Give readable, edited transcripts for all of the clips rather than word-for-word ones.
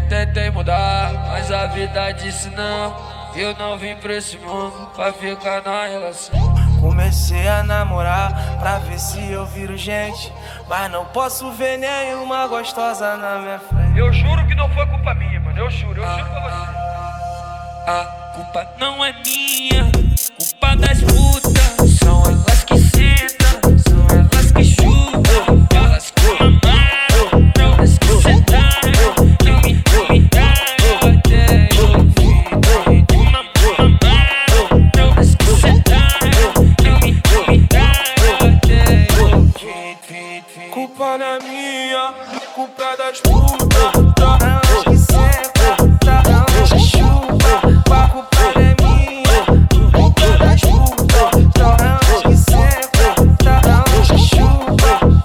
tentei mudar, mas a vida disse não. Eu não vim pra esse mundo pra ficar na relação. Comecei a namorar pra ver se eu viro gente, mas não posso ver nenhuma gostosa na minha frente. Eu juro que não foi culpa minha, mano. Eu juro pra você. A culpa não é minha, culpa das putas. São elas que sentam, são elas que chutam, elas que mamaram, elas que sentaram, não me convidaram até eu vir. Mamaram, elas que sentaram, não me convidaram até eu vir. Culpa não é minha, culpa é das putas. Elas que sentam, elas que chutam. A culpa não é minha, culpa é das putas. Elas que sentam, elas que chutam.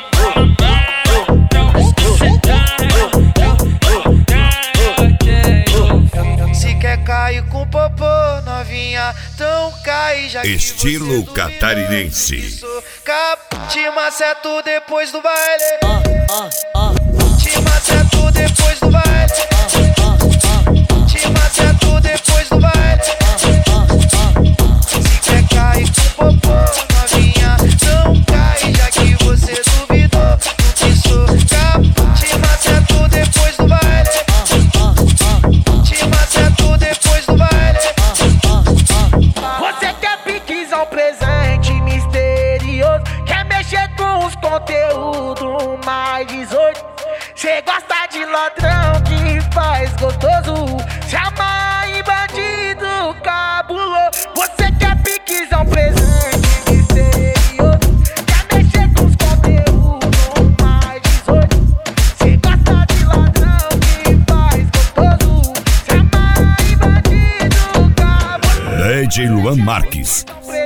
Se quer cair com popô, novinha, então cai já que Estilo você catarinense. Te maceto depois do baile. Te maceto depois do baile. Te maceto depois do baile. Se quer cair com popô, novinha, não cai já que você duvidou do que sou capaz. Te maceto depois do baile. Te maceto depois do baile. Você quer piquezão, presente misterioso, quer mexer com os conteúdos mais 18. Cê gosta de ladrão que faz gostoso, se amarra em bandido cabuloso. Você quer piquezão, presente misterioso, quer mexer com os conteúdos mais 18. Cê gosta de ladrão que faz gostoso, se amarra em bandido cabuloso. DJ Luan Marques.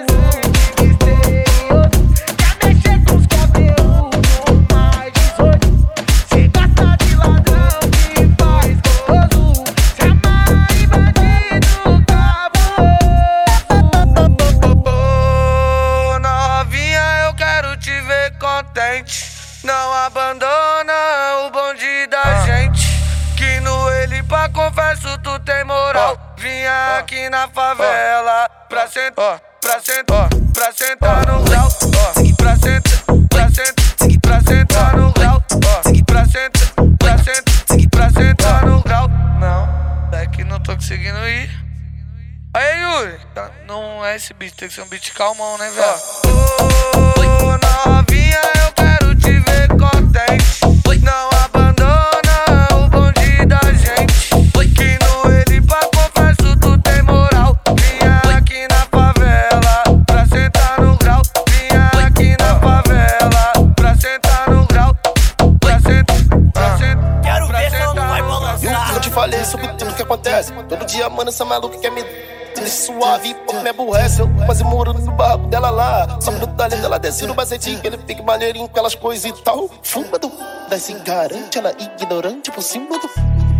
Não abandona o bonde da gente, que no ele pra confesso tu tem moral. Vinha aqui na favela pra sentar, pra sentar, pra sentar no grau. Pra sentar, pra sentar, pra sentar no grau. Pra sentar, pra sentar, pra sentar no grau. Não, é que não tô conseguindo ir. Aí, Yuri, não é esse beat, tem que ser um beat calmão, né, velho? Ô, novinha, eu quero te ver contente. Não abandona o bonde da gente, que no ele pra confesso tu tem moral. Vinha aqui na favela pra sentar no grau. Vinha aqui na favela pra sentar no grau. Pra sentar, pra sentar. Quero ver se ela não vai balançar. Eu te falei sobre tudo que acontece. Todo dia, mano, essa maluca quer me suave, pouco me aborrece. Eu quase moro no barraco dela lá. Só no talento ela desce no bacetinho, ele fica maneirinho com aquelas coisas e tal. Fuma do se garante, ela ignorante por cima do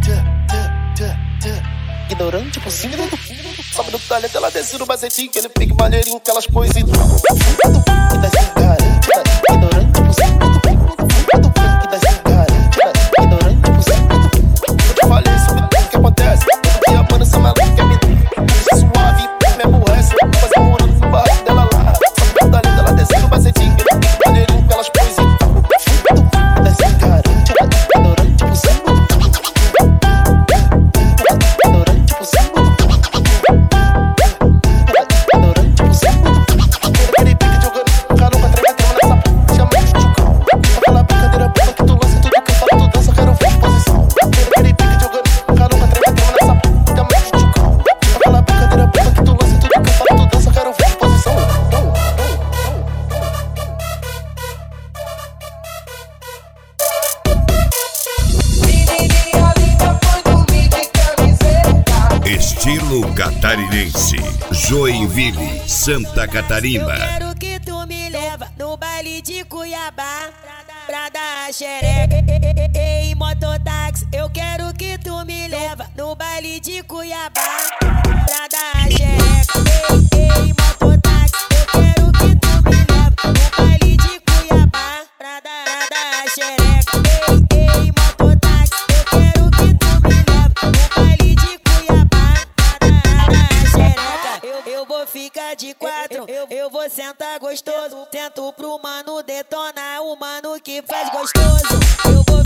ignorante por cima do. Sobe no talento ela desce no bacetinho, ele fica maneirinho com aquelas coisas e tal. Fuma do se garante, ela ignorante por cima do. Fuma do se garante, ela ignorante por cima do. Eu te falei sobre tudo que acontece. Todo dia, mano, essa maluca quer me suave, me aborrece. Quase morando no barraco dela lá. Só no talento ela desce no bacetinho, ele fica maneirinho com aquelas coisas e tal. Fuma do se garante, ela ignorante por cima do. Ignorante por cima do. Ignorante por cima do. Ele fica jogando calor pra trás, batendo nessa p***, chama de chucão. Aquela brincadeira boa que tu lança tudo que eu falo, tu dança, quero ver posição. Ele fica jogando calor pra trás, batendo nessa p***, chama de chucão. Aquela brincadeira boa que tu lança tudo que eu falo, tu dança, quero ver posição. Estilo catarinense. Joinville, Santa Catarina. Quero que tu me leva no baile de Cuiabá pra dar xereca. Ei, mototáxi, eu quero que tu me leva no baile de Cuiabá pra dar xereca. Ei, mototáxi, eu quero que tu me leva no baile de Cuiabá pra dar xereca. Ei, mototáxi, eu quero que tu me senta de quatro, eu vou sentar gostoso. Sento pro mano detonar, o mano que faz gostoso. Eu vou